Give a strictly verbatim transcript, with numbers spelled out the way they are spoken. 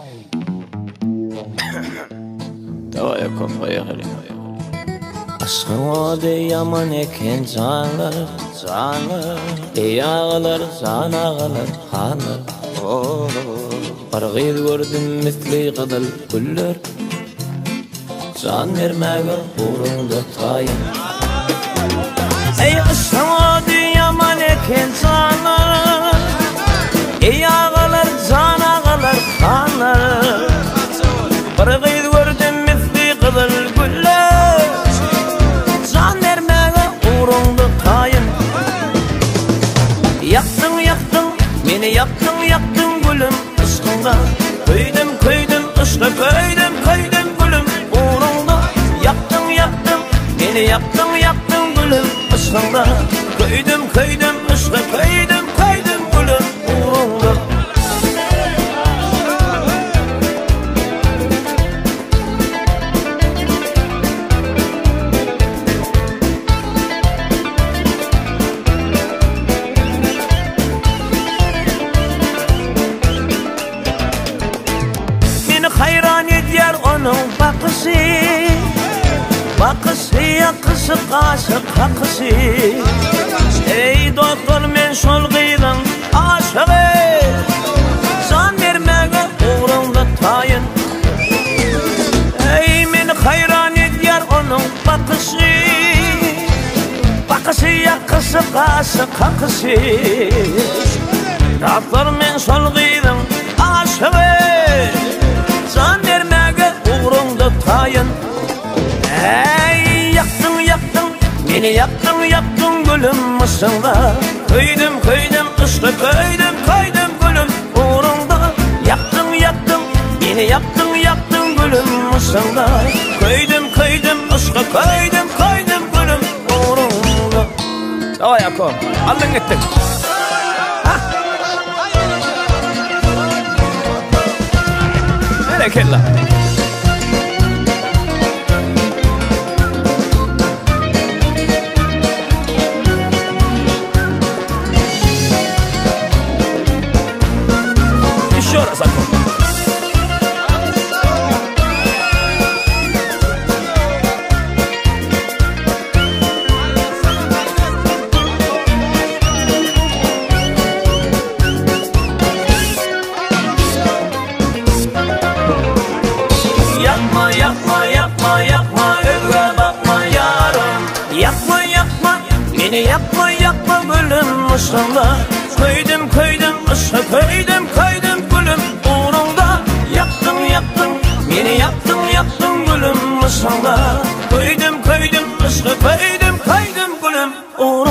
Tava yakom bayağılı. Aşkın o de yaman eken canlar, canlar. Ey ağalar, can ağalar, hanlar. Oh, argıyı gördüm misli kıdıl güller. Can vermege uğrunda tayın. Ey aşkın o de yaman eken canlar. Ey ağalar, can ağalar, hanlar. Argıyı gördüm misli kıdıl güller. Can vermege uğrunda tayın. Yaktın yaktın, beni yaktın yaktın gülüm ışkında. Köydüm köydüm ışkı köydüm köydüm gülüm uğrunda. Yaktın yaktın, beni yaktın yaktın gülüm ışkında. Köydüm köydüm ışkı köydüm köydüm gülüm uğrunda. Hayran eder onun bakışı, bakışı yakışı kaşı kakışı. Ey doktor men şol kıyıdan aşığı, can vermege uğrunda tayın. Ey men hayran eder onun bakışı, bakışı yakışı kaşı kakışı. Doktor men şol kıyıdan aşığı, can vermege uğrunda tayın. Ey yaktın yaktın, beni yaktın yaktın gülüm ışığında. Köydüm köydüm ışkı köydüm köydüm gülüm uğrunda. Yaktın yaktın, beni yaktın yaktın gülüm ışığında. Köydüm köydüm ışkı köydüm köydüm gülüm uğrunda. Tava yakom, aldın gittin. Bereketler. Еще раз окно. Yapma yapma yapma yapma öyle bakma yarım. Yapma yapma beni yapma yapma gülüm ışığında. Köydüm köydüm ışığı köydüm köydüm gülüm uğrunda. Yaktın yaktın beni yaktın yaktın gülüm ışığında. Köydüm köydüm ışığı köydüm köydüm gülüm uğrunda.